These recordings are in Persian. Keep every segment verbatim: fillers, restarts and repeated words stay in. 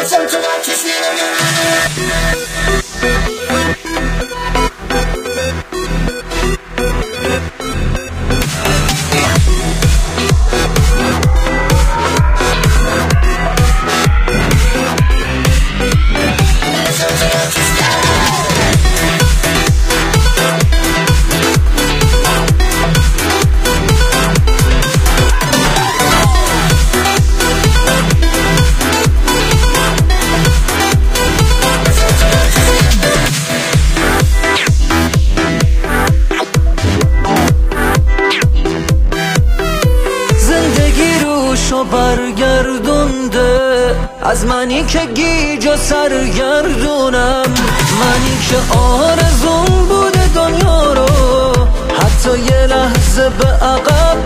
برگردونده از منی که گیج و سرگردونم، منی که آرزون بوده دنیا رو حتی یه لحظه به عقب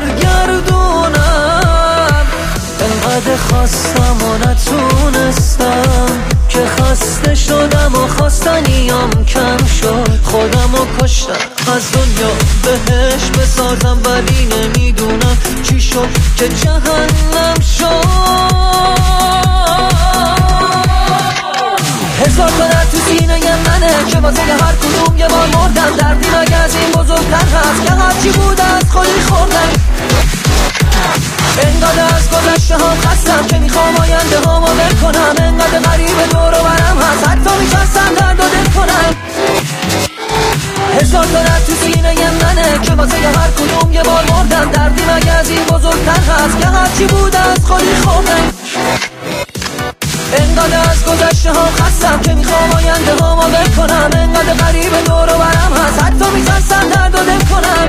برگردونم. انقدر خواستم و نتونستم که خسته شدم و خواستنیام کم شد، خودم و کشتم از دنیا بهش بسازم، ولی نمیدونم چی شد که جهنم شد. هزار تا درد تو سینه منه که واسه هر کدوم یه بار مردم، دردی مگه از این بزرگتر هست که هرچی بود از خودی خوردم. انقدر از گذشته هم خستم که میخوام آینده هامو ول کنم، انقدر غریب دور و برم هست حتی میترسم درد و دل کنم. هزار تا درد تو سینه منه که واسه هر کدوم یه بار مردم، دردی مگه از این بزرگتر هست که هرچی بود از خودی خوردم. انقدر از گذشته هم خستم که میخوام آینده هامو ول کنم، انقدر غریب دور و برم هست حتی میترسم درد و دل کنم.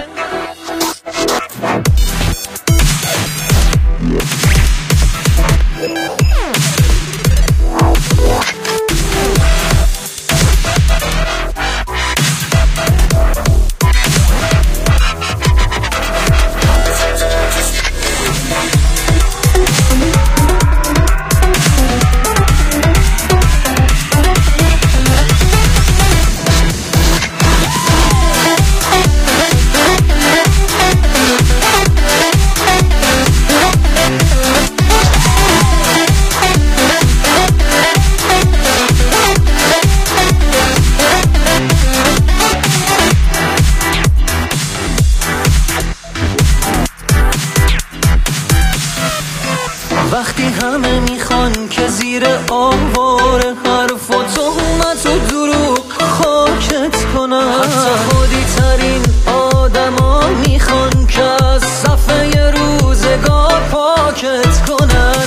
وقتی همه میخوان که زیر آوار حرف و تهمت و دروغ خاکت کنن، حتی خودی ترین آدم ها میخوان که از صفحه روزگار پاکت کنن.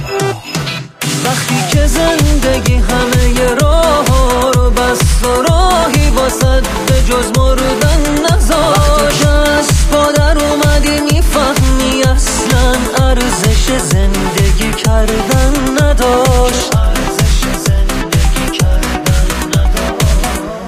وقتی که زندگی همه راه ها رو بست و راهی واسد به جز مردن نذاشت، از پادر اومدی میفهمی اصلا ارزش زندگی کردن نداشت. ارزش زندگی کردن نداشت.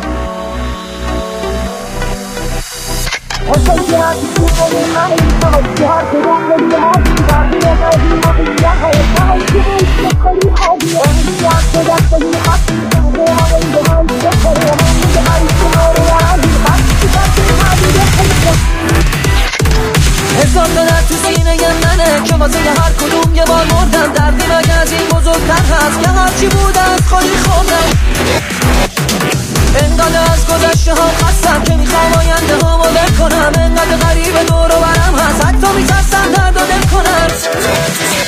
هزار تا درد تو سینه منه که واسه هر کدوم یه بار مردم، دردی مگه از این بزرگتر هست که هرچی بود از خودی خوردم. انقدر از گذشته هم خستم که میخوام آینده هامو ول کنم، انقدر غریب دور و برم هست حتی میترسم درد و دل کنم.